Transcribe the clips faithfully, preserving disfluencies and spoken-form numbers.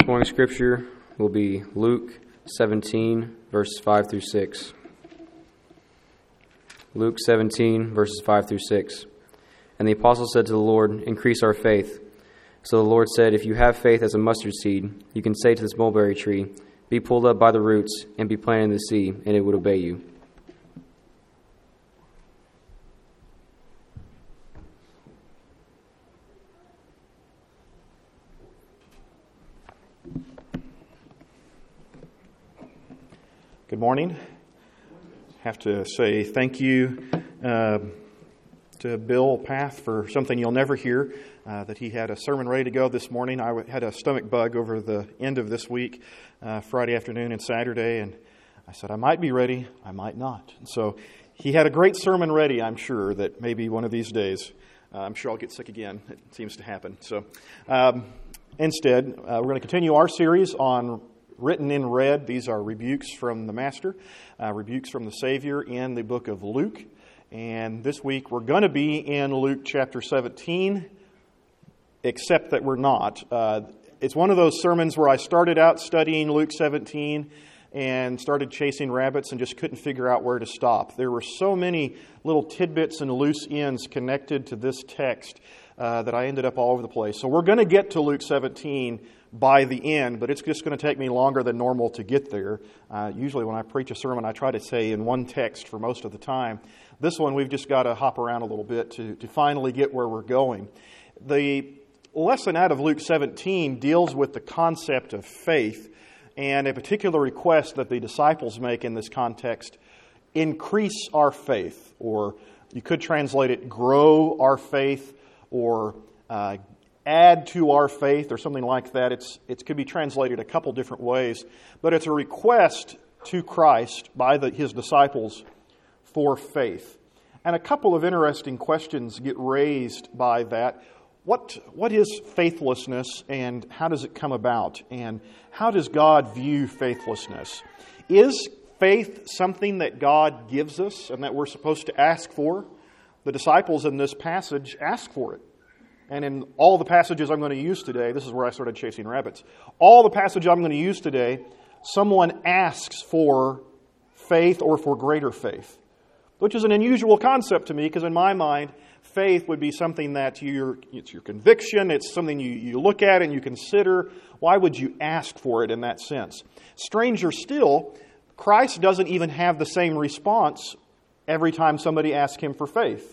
morning scripture will be Luke seventeen, verses five through six. Luke seventeen, verses five through six. And the apostle said to the Lord, "Increase our faith." So the Lord said, "If you have faith as a mustard seed, you can say to this mulberry tree, 'Be pulled up by the roots and be planted in the sea,' and it would obey you." Good morning. I have to say thank you uh, to Bill Path for something you'll never hear, uh, that he had a sermon ready to go this morning. I had a stomach bug over the end of this week, uh, Friday afternoon and Saturday, and I said I might be ready, I might not. And so he had a great sermon ready, I'm sure, that maybe one of these days, uh, I'm sure I'll get sick again. It seems to happen. So um, instead, uh, we're going to continue our series on Written in Red. These are rebukes from the Master, uh, rebukes from the Savior in the book of Luke. And this week we're going to be in Luke chapter seventeen, except that we're not. Uh, it's one of those sermons where I started out studying Luke seventeen and started chasing rabbits and just couldn't figure out where to stop. There were so many little tidbits and loose ends connected to this text uh, that I ended up all over the place. So we're going to get to Luke seventeen by the end, but it's just going to take me longer than normal to get there. Uh, usually when I preach a sermon, I try to say in one text for most of the time. This one, we've just got to hop around a little bit to, to finally get where we're going. The lesson out of Luke seventeen deals with the concept of faith and a particular request that the disciples make in this context: increase our faith, or you could translate it, grow our faith, or uh, add to our faith, or something like that. It's it could be translated a couple different ways, but it's a request to Christ by the, His disciples for faith. And a couple of interesting questions get raised by that. What what is faithlessness, and how does it come about? And how does God view faithlessness? Is faith something that God gives us and that we're supposed to ask for? The disciples in this passage ask for it. And in all the passages I'm going to use today, this is where I started chasing rabbits. All the passage I'm going to use today, someone asks for faith or for greater faith, which is an unusual concept to me, because in my mind, faith would be something that you're, it's your conviction, it's something you, you look at and you consider. Why would you ask for it in that sense? Stranger still, Christ doesn't even have the same response every time somebody asks Him for faith.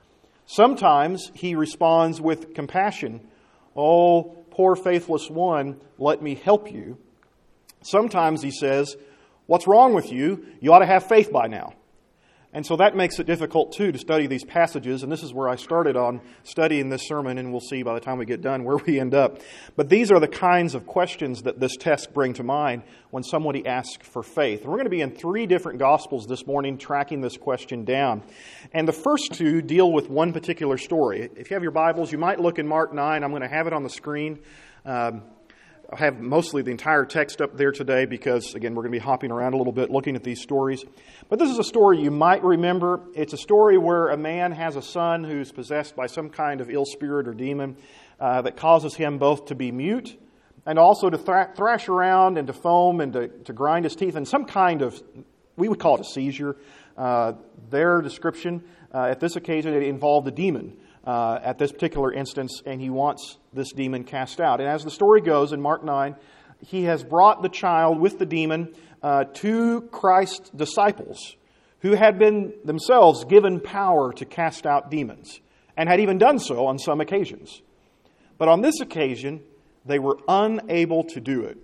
Sometimes He responds with compassion. "Oh, poor faithless one, let me help you." Sometimes He says, "What's wrong with you? You ought to have faith by now." And so that makes it difficult, too, to study these passages. And this is where I started on studying this sermon, and we'll see by the time we get done where we end up. But these are the kinds of questions that this text bring to mind when somebody asks for faith. And we're going to be in three different Gospels this morning tracking this question down. And the first two deal with one particular story. If you have your Bibles, you might look in Mark nine. I'm going to have it on the screen. Um, I have mostly the entire text up there today because, again, we're going to be hopping around a little bit looking at these stories. But this is a story you might remember. It's a story where a man has a son who's possessed by some kind of ill spirit or demon uh, that causes him both to be mute and also to thra- thrash around and to foam and to, to grind his teeth, and some kind of, we would call it a seizure. Uh, their description uh, at this occasion, it involved a demon. Uh, at this particular instance, and he wants this demon cast out. And as the story goes in Mark nine, he has brought the child with the demon uh, to Christ's disciples, who had been themselves given power to cast out demons, and had even done so on some occasions. But on this occasion, they were unable to do it.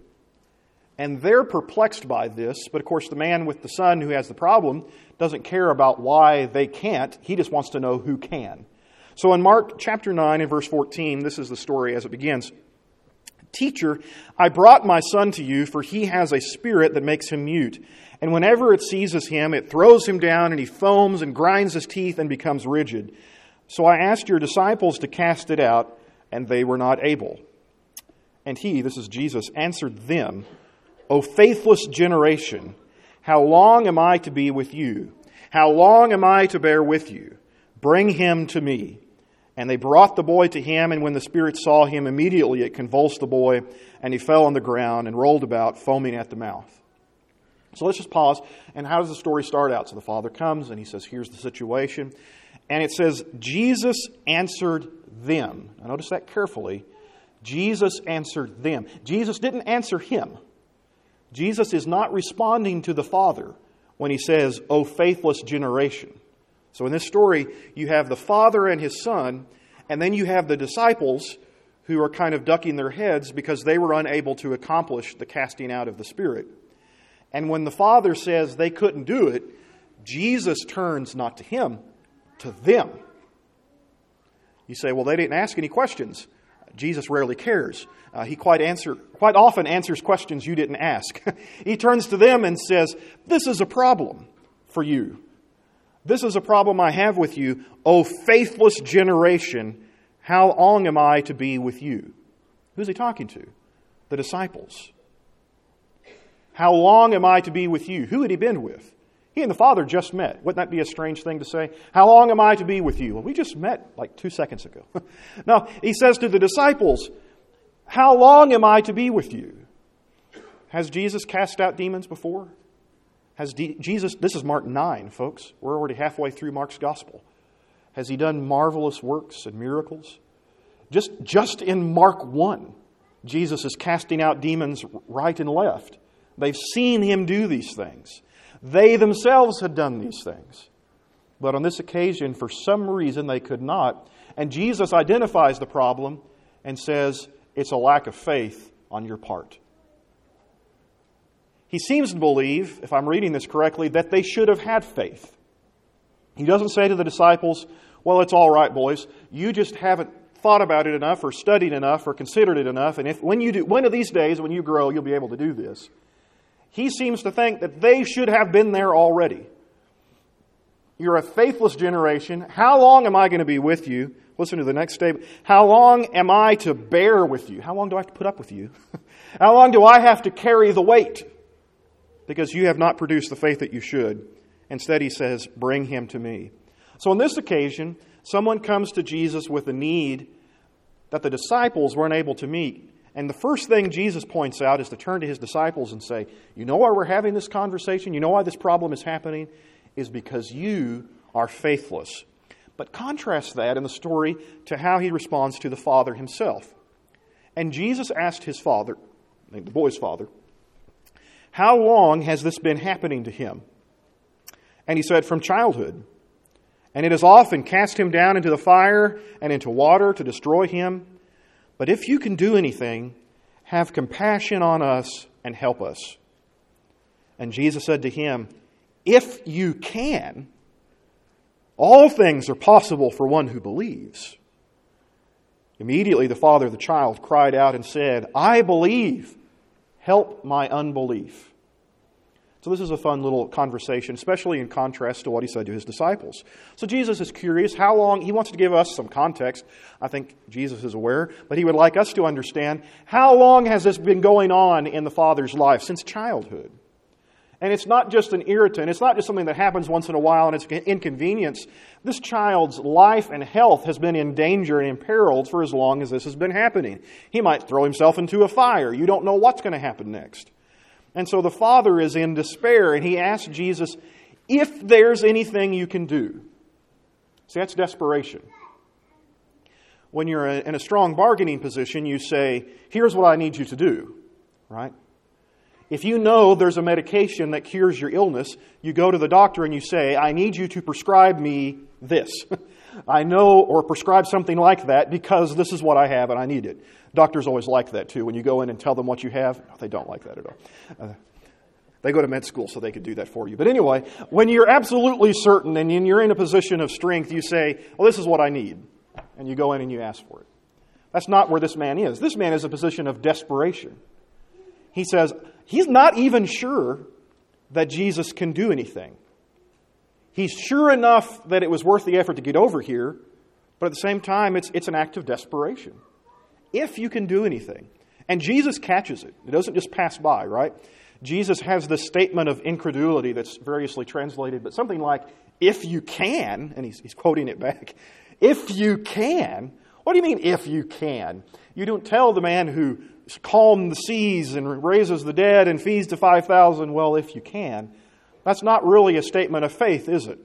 And they're perplexed by this, but of course the man with the son who has the problem doesn't care about why they can't. He just wants to know who can. So in Mark chapter nine and verse fourteen, this is the story as it begins. "Teacher, I brought my son to you, for he has a spirit that makes him mute. And whenever it seizes him, it throws him down, and he foams and grinds his teeth and becomes rigid. So I asked your disciples to cast it out, and they were not able. And he," this is Jesus, "answered them, 'O faithless generation, how long am I to be with you? How long am I to bear with you? Bring him to me.' And they brought the boy to him, and when the spirit saw him, immediately it convulsed the boy, and he fell on the ground and rolled about, foaming at the mouth. So let's just pause. And how does the story start out? So the father comes, and he says, here's the situation. And it says, Jesus answered them. Now notice that carefully. Jesus answered them. Jesus didn't answer him. Jesus is not responding to the Father when he says, "O faithless generation." So in this story, you have the Father and his Son, and then you have the disciples who are kind of ducking their heads because they were unable to accomplish the casting out of the Spirit. And when the Father says they couldn't do it, Jesus turns not to him, to them. You say, well, they didn't ask any questions. Jesus rarely cares. Uh, he quite answer, quite often answers questions you didn't ask. He turns to them and says, this is a problem for you. This is a problem I have with you. O faithless generation, how long am I to be with you? Who's he talking to? The disciples. How long am I to be with you? Who had he been with? He and the Father just met. Wouldn't that be a strange thing to say? How long am I to be with you? Well, we just met like two seconds ago. No, he says to the disciples, how long am I to be with you? Has Jesus cast out demons before? Has D- Jesus, this is Mark nine, folks. We're already halfway through Mark's gospel. Has he done marvelous works and miracles? Just, just in Mark one, Jesus is casting out demons right and left. They've seen him do these things. They themselves had done these things. But on this occasion, for some reason, they could not. And Jesus identifies the problem and says, it's a lack of faith on your part. He seems to believe, if I'm reading this correctly, that they should have had faith. He doesn't say to the disciples, well, it's all right, boys. You just haven't thought about it enough or studied enough or considered it enough. And if when you do, one of these days, when you grow, you'll be able to do this. He seems to think that they should have been there already. You're a faithless generation. How long am I going to be with you? Listen to the next statement. How long am I to bear with you? How long do I have to put up with you? How long do I have to carry the weight? Because you have not produced the faith that you should. Instead, he says, bring him to me. So on this occasion, someone comes to Jesus with a need that the disciples weren't able to meet. And the first thing Jesus points out is to turn to his disciples and say, you know why we're having this conversation? You know why this problem is happening? Is because you are faithless. But contrast that in the story to how he responds to the Father himself. And Jesus asked his father, the boy's father, how long has this been happening to him? And he said, from childhood. And it has often cast him down into the fire and into water to destroy him. But if you can do anything, have compassion on us and help us. And Jesus said to him, if you can, all things are possible for one who believes. Immediately the father of the child cried out and said, I believe, help my unbelief. So this is a fun little conversation, especially in contrast to what he said to his disciples. So Jesus is curious how long, he wants to give us some context. I think Jesus is aware, but he would like us to understand how long has this been going on in the Father's life? Since childhood. And it's not just an irritant. It's not just something that happens once in a while and it's an inconvenience. This child's life and health has been in danger and imperiled for as long as this has been happening. He might throw himself into a fire. You don't know what's going to happen next. And so the father is in despair and he asks Jesus, if there's anything you can do. See, that's desperation. When you're in a strong bargaining position, you say, here's what I need you to do, right? If you know there's a medication that cures your illness, you go to the doctor and you say, I need you to prescribe me this. I know, or prescribe something like that because this is what I have and I need it. Doctors always like that too. When you go in and tell them what you have, no, they don't like that at all. Uh, they go to med school so they could do that for you. But anyway, when you're absolutely certain and you're in a position of strength, you say, well, this is what I need. And you go in and you ask for it. That's not where this man is. This man is in a position of desperation. He says, he's not even sure that Jesus can do anything. He's sure enough that it was worth the effort to get over here, but at the same time, it's, it's an act of desperation. If you can do anything. And Jesus catches it. It doesn't just pass by, right? Jesus has this statement of incredulity that's variously translated, but something like, if you can, and he's, he's quoting it back, If you can. What do you mean, if you can? You don't tell the man who calmed the seas and raises the dead and feeds the five thousand, well, if you can. That's not really a statement of faith, is it?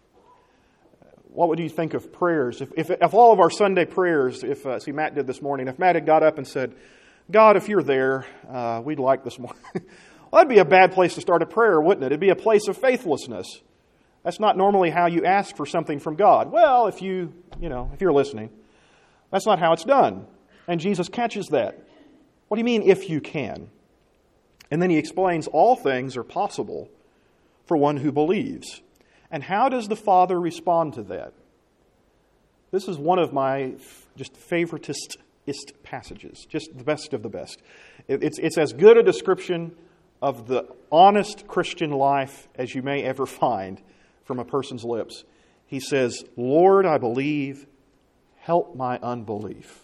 What would you think of prayers? If, if, if all of our Sunday prayers, if, uh, see, Matt did this morning, if Matt had got up and said, God, if you're there, uh, we'd like this morning. Well, that'd be a bad place to start a prayer, wouldn't it? It'd be a place of faithlessness. That's not normally how you ask for something from God. Well, if you, you know, if you're listening. That's not how it's done. And Jesus catches that. What do you mean, if you can? And then he explains all things are possible for one who believes. And how does the Father respond to that? This is one of my just favoritist passages, just the best of the best. It's, it's as good a description of the honest Christian life as you may ever find from a person's lips. He says, Lord, I believe, help my unbelief.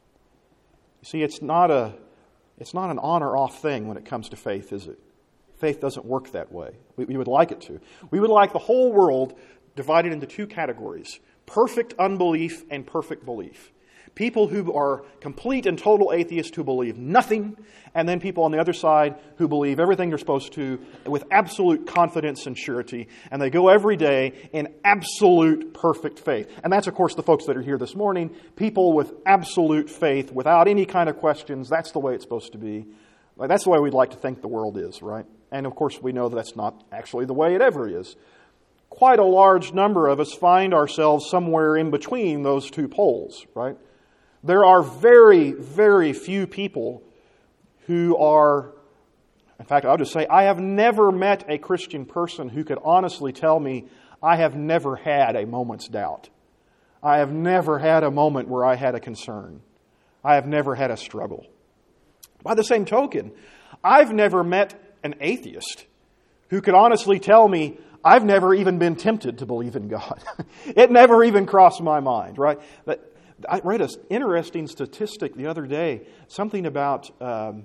You see, it's not a it's not an on or off thing when it comes to faith, is it? Faith doesn't work that way. We, we would like it to. We would like the whole world divided into two categories: perfect unbelief and perfect belief. People who are complete and total atheists who believe nothing, and then people on the other side who believe everything they're supposed to with absolute confidence and surety, and they go every day in absolute perfect faith. And that's, of course, the folks that are here this morning, people with absolute faith, without any kind of questions. That's the way it's supposed to be. That's the way we'd like to think the world is, right? And, of course, we know that that's not actually the way it ever is. Quite a large number of us find ourselves somewhere in between those two poles, right? There are very, very few people who are, in fact, I'll just say, I have never met a Christian person who could honestly tell me, I have never had a moment's doubt. I have never had a moment where I had a concern. I have never had a struggle. By the same token, I've never met an atheist who could honestly tell me, I've never even been tempted to believe in God. It never even crossed my mind, right? But I read an interesting statistic the other day, something about um,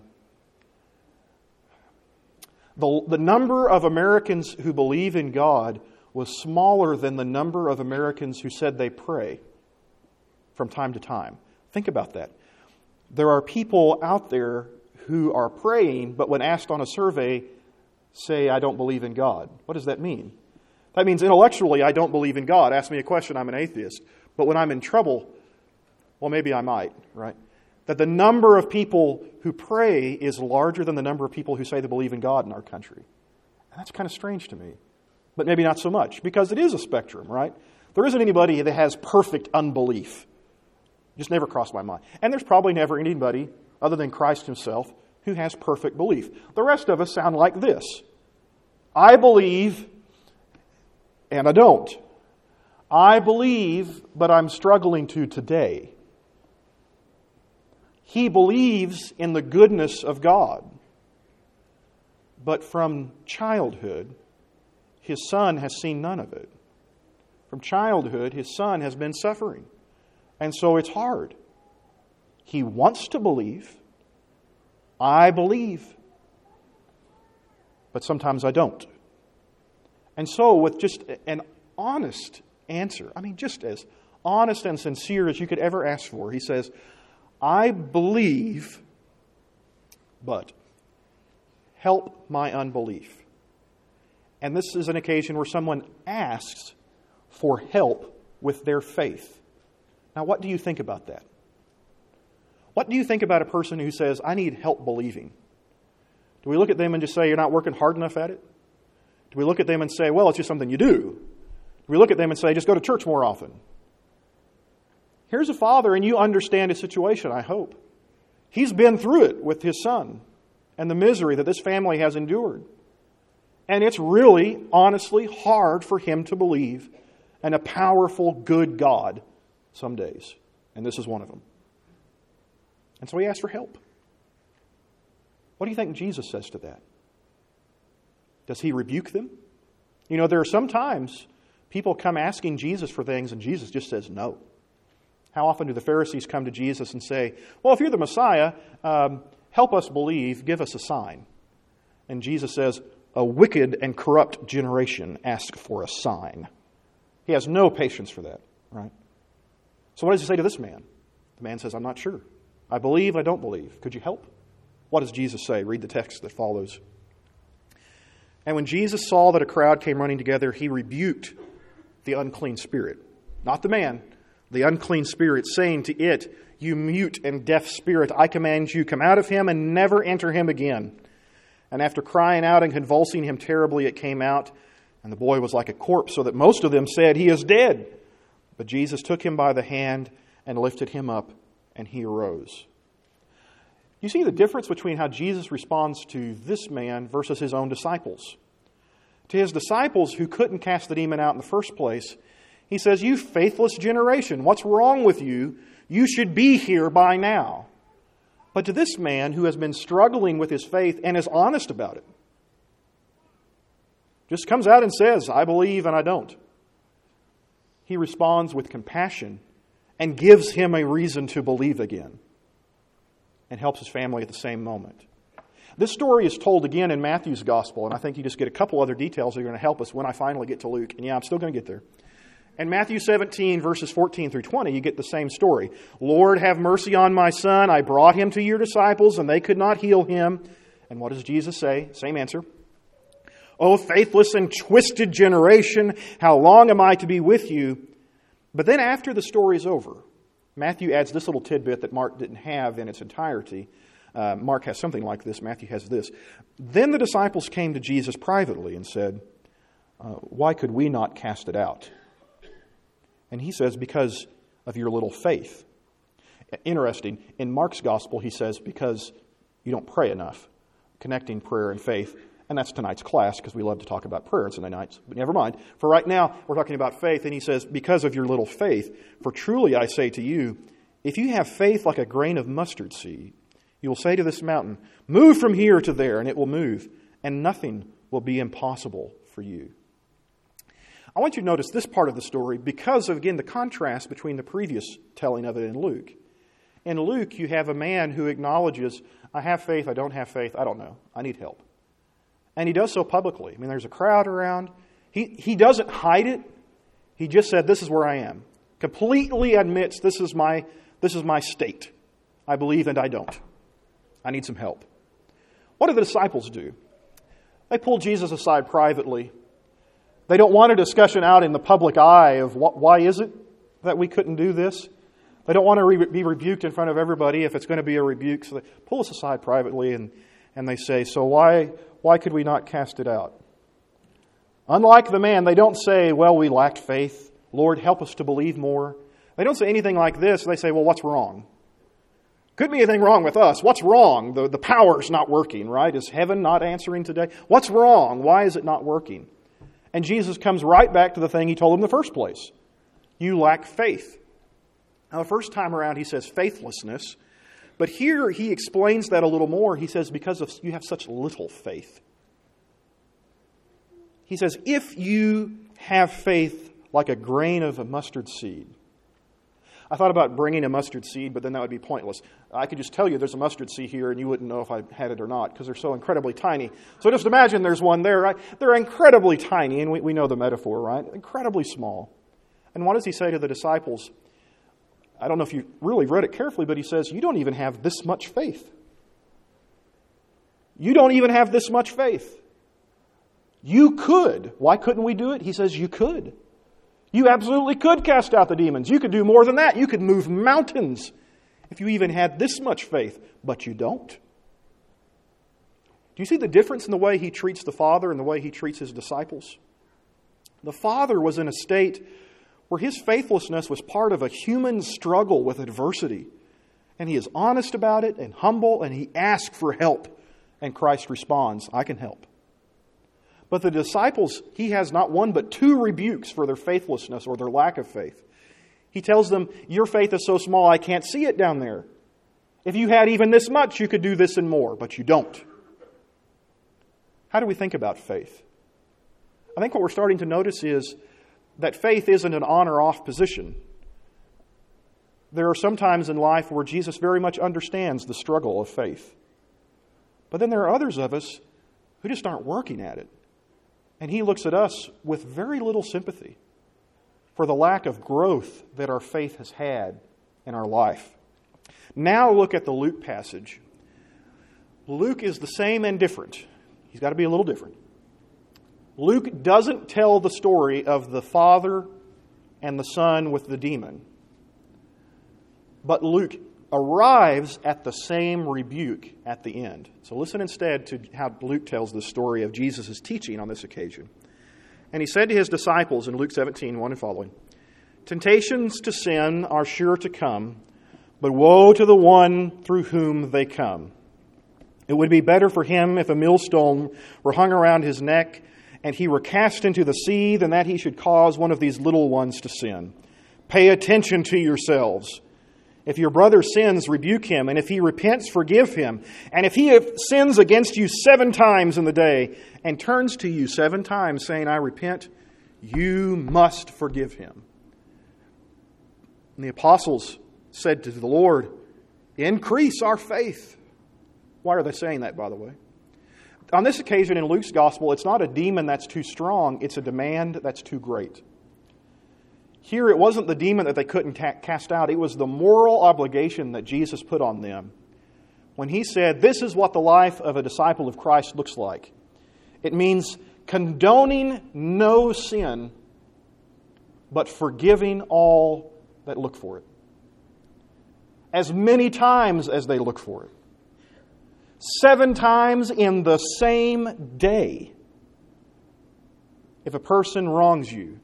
the, the number of Americans who believe in God was smaller than the number of Americans who said they pray from time to time. Think about that. There are people out there who are praying, but when asked on a survey, say, I don't believe in God. What does that mean? That means intellectually, I don't believe in God. Ask me a question, I'm an atheist. But when I'm in trouble, well, maybe I might, right? That the number of people who pray is larger than the number of people who say they believe in God in our country. And that's kind of strange to me. But maybe not so much, because it is a spectrum, right? There isn't anybody that has perfect unbelief. Just never crossed my mind. And there's probably never anybody, other than Christ himself, who has perfect belief. The rest of us sound like this. I believe, and I don't. I believe, but I'm struggling to today. He believes in the goodness of God. But from childhood, his son has seen none of it. From childhood, his son has been suffering. And so it's hard. He wants to believe. I believe. But sometimes I don't. And so with just an honest answer, I mean just as honest and sincere as you could ever ask for, he says, I believe, but help my unbelief. And this is an occasion where someone asks for help with their faith. Now, what do you think about that? What do you think about a person who says, I need help believing? Do we look at them and just say, you're not working hard enough at it? Do we look at them and say, well, it's just something you do? Do we look at them and say, just go to church more often? Here's a father, and you understand his situation, I hope. He's been through it with his son and the misery that this family has endured. And it's really, honestly, hard for him to believe in a powerful, good God some days. And this is one of them. And so he asks for help. What do you think Jesus says to that? Does he rebuke them? You know, there are some times people come asking Jesus for things and Jesus just says no. How often do the Pharisees come to Jesus and say, well, if you're the Messiah, um, help us believe, give us a sign. And Jesus says, a wicked and corrupt generation ask for a sign. He has no patience for that, right? So what does he say to this man? The man says, I'm not sure. I believe, I don't believe. Could you help? What does Jesus say? Read the text that follows. And when Jesus saw that a crowd came running together, he rebuked the unclean spirit. Not the man, the unclean spirit, saying to it, you mute and deaf spirit, I command you, come out of him and never enter him again. And after crying out and convulsing him terribly, it came out, and the boy was like a corpse, so that most of them said, he is dead. But Jesus took him by the hand and lifted him up, and he arose. You see the difference between how Jesus responds to this man versus his own disciples. To his disciples who couldn't cast the demon out in the first place, he says, you faithless generation, what's wrong with you? You should be here by now. But to this man who has been struggling with his faith and is honest about it, just comes out and says, I believe and I don't. He responds with compassion and gives him a reason to believe again, and helps his family at the same moment. This story is told again in Matthew's Gospel, and I think you just get a couple other details that are going to help us when I finally get to Luke. And yeah, I'm still going to get there. In Matthew seventeen, verses fourteen through twenty, you get the same story. Lord, have mercy on my son. I brought him to your disciples, and they could not heal him. And what does Jesus say? Same answer. O faithless and twisted generation, how long am I to be with you? But then after the story is over, Matthew adds this little tidbit that Mark didn't have in its entirety. Uh, Mark has something like this. Matthew has this. Then the disciples came to Jesus privately and said, uh, why could we not cast it out? And he says, because of your little faith. Interesting. In Mark's gospel, he says, because you don't pray enough. Connecting prayer and faith. And that's tonight's class, because we love to talk about prayer on Sunday nights. But never mind. For right now, we're talking about faith. And he says, because of your little faith, for truly I say to you, if you have faith like a grain of mustard seed, you will say to this mountain, move from here to there, and it will move. And nothing will be impossible for you. I want you to notice this part of the story because of, again, the contrast between the previous telling of it in Luke. In Luke, you have a man who acknowledges, I have faith, I don't have faith, I don't know, I need help. And he does so publicly. I mean, there's a crowd around. He, he doesn't hide it. He just said, this is where I am. Completely admits, this is my, this is my state. I believe and I don't. I need some help. What do the disciples do? They pull Jesus aside privately. They don't want a discussion out in the public eye of what, why is it that we couldn't do this. They don't want to re- be rebuked in front of everybody if it's going to be a rebuke. So they pull us aside privately and, and they say, so why, why could we not cast it out? Unlike the man, they don't say, well, we lacked faith. Lord, help us to believe more. They don't say anything like this. They say, well, what's wrong? Could be anything wrong with us. What's wrong? The, the power's not working, right? Is heaven not answering today? What's wrong? Why is it not working? And Jesus comes right back to the thing he told them in the first place. You lack faith. Now, the first time around he says faithlessness. But here he explains that a little more. He says, because of you have such little faith. He says, if you have faith like a grain of a mustard seed. I thought about bringing a mustard seed, but then that would be pointless. I could just tell you there's a mustard seed here, and you wouldn't know if I had it or not, because they're so incredibly tiny. So just imagine there's one there, right? They're incredibly tiny, and we, we know the metaphor, right? Incredibly small. And what does he say to the disciples? I don't know if you really read it carefully, but he says, you don't even have this much faith. You don't even have this much faith. You could. Why couldn't we do it? He says, you could. You absolutely could cast out the demons. You could do more than that. You could move mountains if you even had this much faith, but you don't. Do you see the difference in the way he treats the Father and the way he treats his disciples? The Father was in a state where his faithlessness was part of a human struggle with adversity. And he is honest about it and humble, and he asks for help. And Christ responds, I can help. But the disciples, he has not one but two rebukes for their faithlessness or their lack of faith. He tells them, your faith is so small I can't see it down there. If you had even this much, you could do this and more, but you don't. How do we think about faith? I think what we're starting to notice is that faith isn't an on or off position. There are some times in life where Jesus very much understands the struggle of faith. But then there are others of us who just aren't working at it. And he looks at us with very little sympathy. for the lack of growth that our faith has had in our life. Now look at the Luke passage. Luke is the same and different. He's got to be a little different. Luke doesn't tell the story of the father and the son with the demon. But Luke arrives at the same rebuke at the end. So listen instead to how Luke tells the story of Jesus' teaching on this occasion. And he said to his disciples in Luke seventeen, one and following, "Temptations to sin are sure to come, but woe to the one through whom they come. It would be better for him if a millstone were hung around his neck and he were cast into the sea than that he should cause one of these little ones to sin. Pay attention to yourselves. If your brother sins, rebuke him, and if he repents, forgive him. And if he sins against you seven times in the day and turns to you seven times saying, 'I repent,' you must forgive him." And the apostles said to the Lord, "Increase our faith." Why are they saying that, by the way? On this occasion in Luke's gospel, it's not a demon that's too strong, it's a demand that's too great. Here, it wasn't the demon that they couldn't cast out. It was the moral obligation that Jesus put on them when He said, this is what the life of a disciple of Christ looks like. It means condoning no sin, but forgiving all that look for it. As many times as they look for it. Seven times in the same day. If a person wrongs you,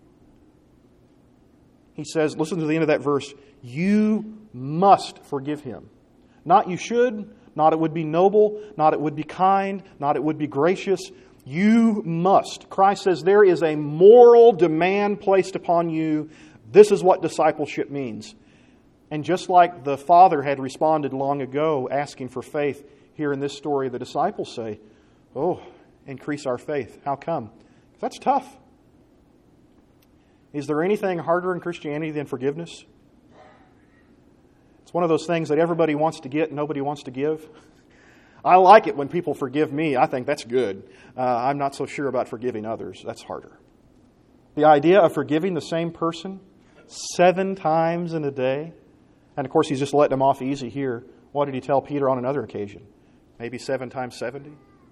He says, listen to the end of that verse, you must forgive him. Not you should, not it would be noble, not it would be kind, not it would be gracious. You must. Christ says there is a moral demand placed upon you. This is what discipleship means. And just like the Father had responded long ago, asking for faith, here in this story the disciples say, oh, increase our faith. How come? That's tough. Is there anything harder in Christianity than forgiveness? It's one of those things that everybody wants to get and nobody wants to give. I like it when people forgive me. I think that's good. Uh, I'm not so sure about forgiving others. That's harder. The idea of forgiving the same person seven times in a day. And of course, He's just letting them off easy here. What did He tell Peter on another occasion? Maybe seven times seventy?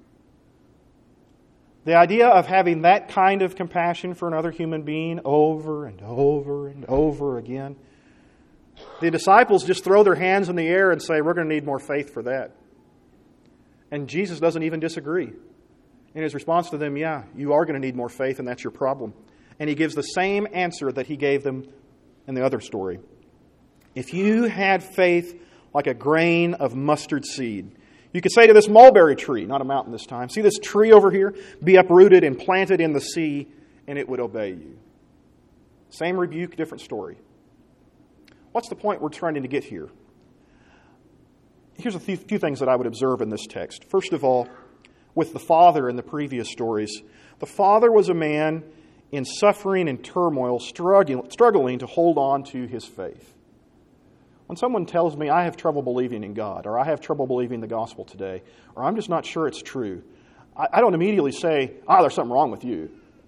The idea of having that kind of compassion for another human being over and over and over again. The disciples just throw their hands in the air and say, we're going to need more faith for that. And Jesus doesn't even disagree. In His response to them, yeah, you are going to need more faith and that's your problem. And He gives the same answer that He gave them in the other story. If you had faith like a grain of mustard seed, you could say to this mulberry tree, not a mountain this time, see this tree over here? Be uprooted and planted in the sea, and it would obey you. Same rebuke, different story. What's the point we're trying to get here? Here's a few, few things that I would observe in this text. First of all, with the father in the previous stories, the father was a man in suffering and turmoil, struggling, struggling to hold on to his faith. When someone tells me I have trouble believing in God, or I have trouble believing the gospel today, or I'm just not sure it's true, I, I don't immediately say, ah, there's something wrong with you.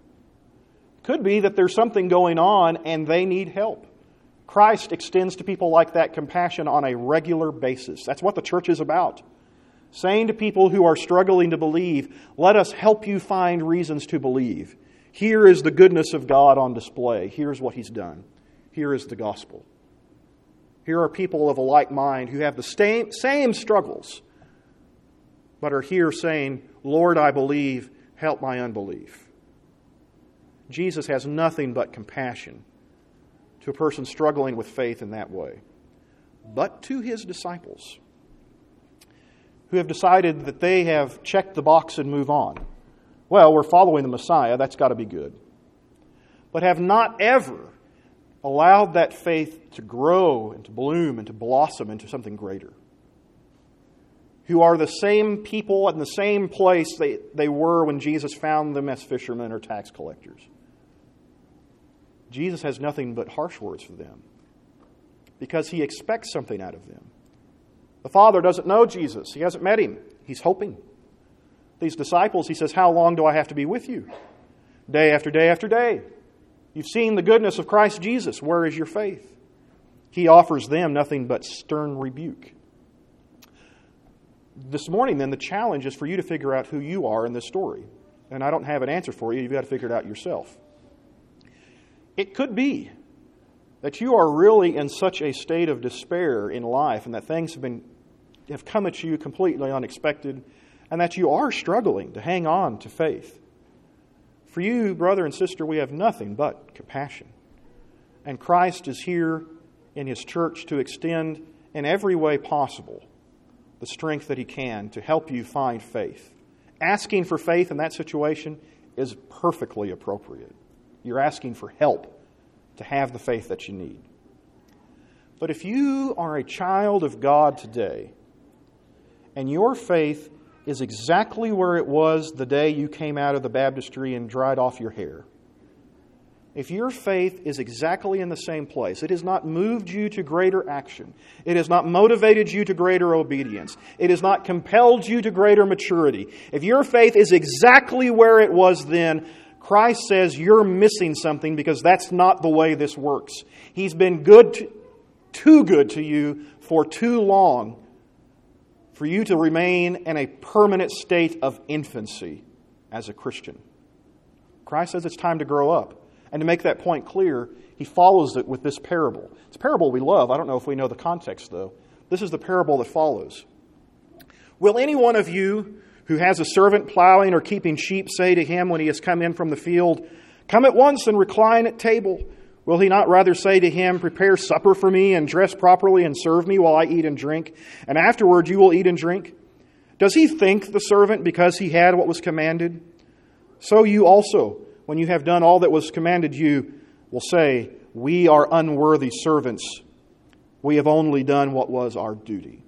It could be that there's something going on and they need help. Christ extends to people like that compassion on a regular basis. That's what the church is about. Saying to people who are struggling to believe, let us help you find reasons to believe. Here is the goodness of God on display. Here's what He's done. Here is the gospel. Here are people of a like mind who have the same, same struggles, but are here saying, Lord, I believe, help my unbelief. Jesus has nothing but compassion to a person struggling with faith in that way. But to His disciples, who have decided that they have checked the box and move on. Well, we're following the Messiah, that's got to be good. But have not ever allowed that faith to grow and to bloom and to blossom into something greater. Who are the same people in the same place they, they were when Jesus found them as fishermen or tax collectors. Jesus has nothing but harsh words for them because He expects something out of them. The Father doesn't know Jesus. He hasn't met Him. He's hoping. These disciples, He says, how long do I have to be with you? Day after day after day. You've seen the goodness of Christ Jesus. Where is your faith? He offers them nothing but stern rebuke. This morning, then, the challenge is for you to figure out who you are in this story. And I don't have an answer for you. You've got to figure it out yourself. It could be that you are really in such a state of despair in life and that things have been have come at you completely unexpected and that you are struggling to hang on to faith. For you, brother and sister, we have nothing but compassion. And Christ is here in His church to extend in every way possible the strength that He can to help you find faith. Asking for faith in that situation is perfectly appropriate. You're asking for help to have the faith that you need. But if you are a child of God today, and your faith is exactly where it was the day you came out of the baptistry and dried off your hair, if your faith is exactly in the same place, it has not moved you to greater action, it has not motivated you to greater obedience, it has not compelled you to greater maturity, if your faith is exactly where it was then, Christ says you're missing something because that's not the way this works. He's been good, to, too good to you for too long for you to remain in a permanent state of infancy as a Christian. Christ says it's time to grow up. And to make that point clear, He follows it with this parable. It's a parable we love. I don't know if we know the context, though. This is the parable that follows. Will any one of you who has a servant plowing or keeping sheep say to him when he has come in from the field, "Come at once and recline at table"? Will he not rather say to him, "Prepare supper for me and dress properly and serve me while I eat and drink, and afterward you will eat and drink"? Does he thank the servant because he had what was commanded? So you also, when you have done all that was commanded you, will say, "We are unworthy servants. We have only done what was our duty."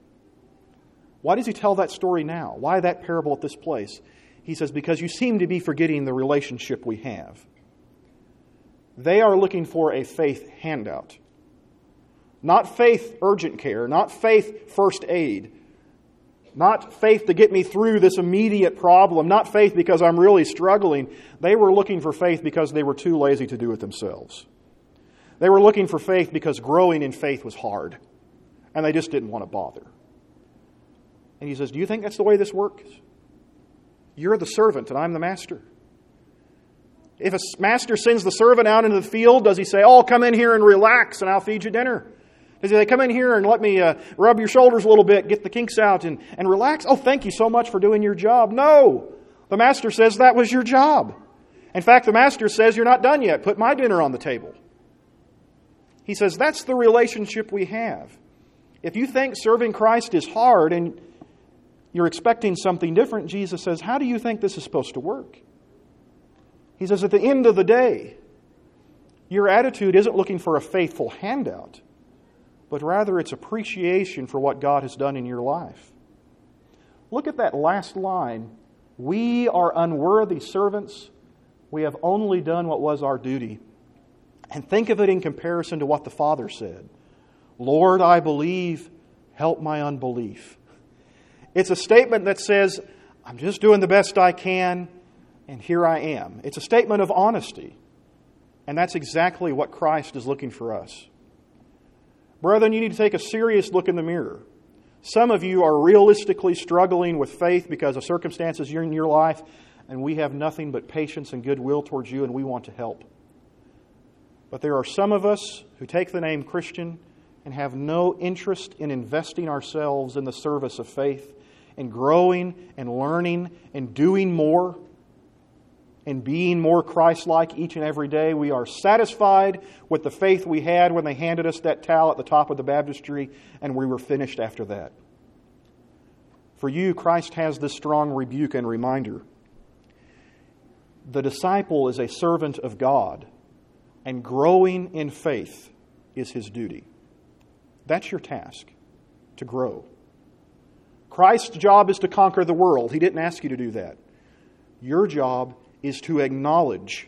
Why does he tell that story now? Why that parable at this place? He says, because you seem to be forgetting the relationship we have. They are looking for a faith handout. Not faith urgent care, not faith first aid, not faith to get me through this immediate problem, not faith because I'm really struggling. They were looking for faith because they were too lazy to do it themselves. They were looking for faith because growing in faith was hard, and they just didn't want to bother. And he says, do you think that's the way this works? You're the servant and I'm the master. If a master sends the servant out into the field, does he say, "Oh, come in here and relax and I'll feed you dinner"? Does he say, "Come in here and let me uh, rub your shoulders a little bit, get the kinks out and, and relax"? "Oh, thank you so much for doing your job." No. The master says that was your job. In fact, the master says, "You're not done yet. Put my dinner on the table." He says that's the relationship we have. If you think serving Christ is hard and you're expecting something different, Jesus says, how do you think this is supposed to work? He says, at the end of the day, your attitude isn't looking for a faithful handout, but rather it's appreciation for what God has done in your life. Look at that last line. We are unworthy servants. We have only done what was our duty. And think of it in comparison to what the Father said. Lord, I believe, help my unbelief. It's a statement that says, I'm just doing the best I can, and here I am. It's a statement of honesty. And that's exactly what Christ is looking for us. Brethren, you need to take a serious look in the mirror. Some of you are realistically struggling with faith because of circumstances in your life, and we have nothing but patience and goodwill towards you, and we want to help. But there are some of us who take the name Christian and have no interest in investing ourselves in the service of faith, in growing and learning and doing more and being more Christ-like each and every day. We are satisfied with the faith we had when they handed us that towel at the top of the baptistry, and we were finished after that. For you, Christ has this strong rebuke and reminder. The disciple is a servant of God, and growing in faith is his duty. That's your task, to grow. Christ's job is to conquer the world. He didn't ask you to do that. Your job is to acknowledge,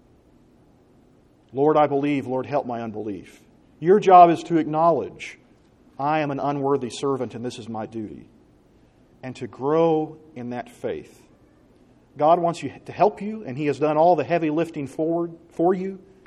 Lord, I believe, Lord, help my unbelief. Your job is to acknowledge, I am an unworthy servant and this is my duty. And to grow in that faith. God wants you to help you, and He has done all the heavy lifting forward for you.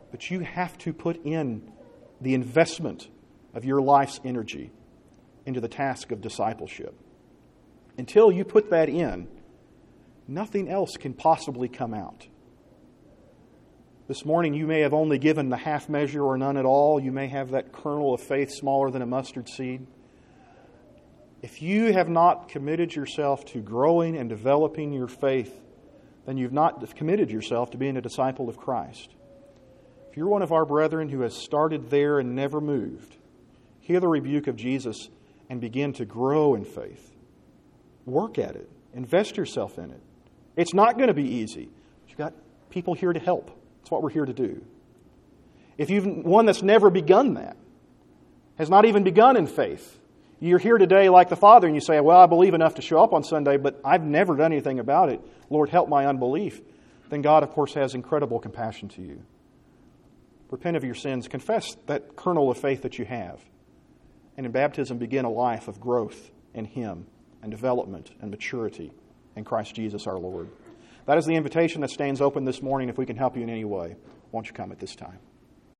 But you have to put in the investment of your life's energy into the task of discipleship. Until you put that in, nothing else can possibly come out. This morning you may have only given the half measure or none at all. You may have that kernel of faith smaller than a mustard seed. If you have not committed yourself to growing and developing your faith, then you've not committed yourself to being a disciple of Christ. If you're one of our brethren who has started there and never moved, hear the rebuke of Jesus and begin to grow in faith. Work at it. Invest yourself in it. It's not going to be easy. You've got people here to help. That's what we're here to do. If you've one that's never begun that, has not even begun in faith, you're here today like the Father and you say, well, I believe enough to show up on Sunday, but I've never done anything about it. Lord, help my unbelief. Then God, of course, has incredible compassion to you. Repent of your sins. Confess that kernel of faith that you have. And in baptism, begin a life of growth in Him and development and maturity in Christ Jesus our Lord. That is the invitation that stands open this morning. If we can help you in any way, won't you come at this time?